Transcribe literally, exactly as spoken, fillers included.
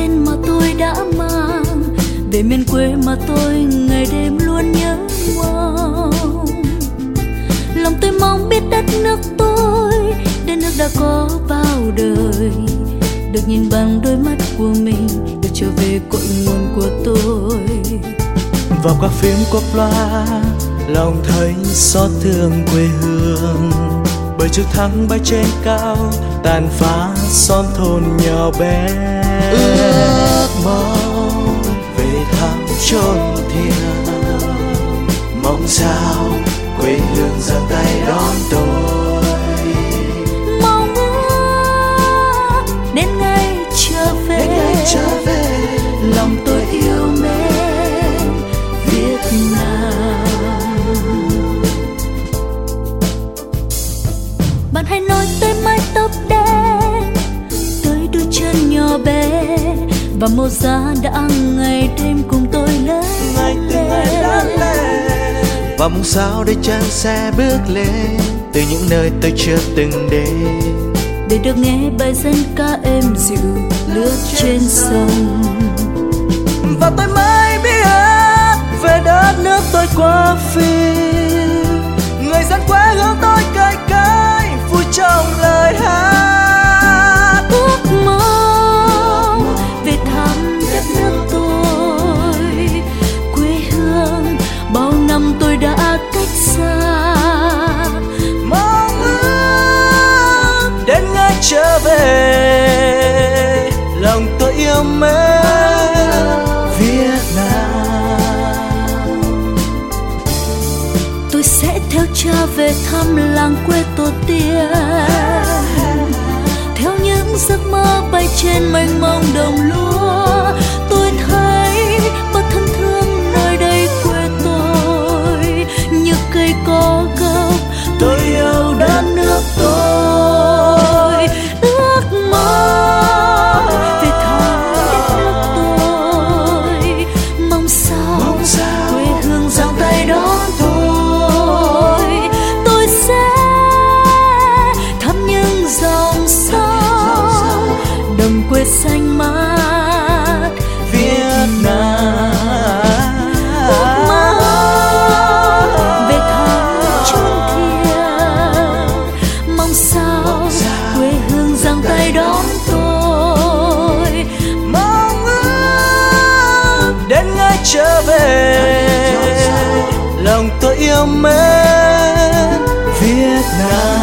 tên mà tôi đã mang, về miền quê mà tôi ngày đêm luôn nhớ mong. Lòng tôi mong biết đất nước tôi, đất nước đã có bao đời, được nhìn bằng đôi mắt của mình, được trở về cội nguồn của tôi. Vào các phim cop loa, lòng thấy xót thương quê hương, bởi trực thăng bay trên cao tàn phá xóm thôn nhỏ bé. Ước mong về thăm chốn thiêng, mong sao quê hương giang tay đón tôi. Mong ước đến ngày trở về, đến ngày trở về, lòng tôi yêu mến Việt Nam. Bạn hãy nói tới mái tóc đen, tới đôi chân nhỏ bé, và màu da đã ngày đêm cùng tôi lớn ngày từng ngày lớn lên. Và mong sao để chàng xe bước lên từ những nơi tôi chưa từng đến, để được nghe bài dân ca êm dịu lướt trên sông. Và tôi mới biết về đất nước tôi qua phim, người dân quê hương tôi cay cay vui trong lời hát. Ước mong về thăm đất nước tôi, quê hương bao năm tôi đã cách xa. Mong ước đến ngày trở về, lòng tôi yêu mến Việt Nam. Tôi sẽ theo cha về thăm làng quê tổ tiên, theo những giấc mơ bay trên mênh mông đồng lúa. Tôi thấy bao thân thương nơi đây quê tôi, như cây có gốc. Tôi yêu đất nước tôi, ước mơ về thăm đất nước tôi, mong sao, Mong sao quê hương giang tay đón tôi. Tôi sẽ thăm những dòng sông, đồng quê xanh mát Việt Nam. Ước mơ về thăm chốn thiêng, mong sao quê hương giang tay đón tôi. Mong ước đến ngày trở về, lòng tôi yêu mến Việt Nam.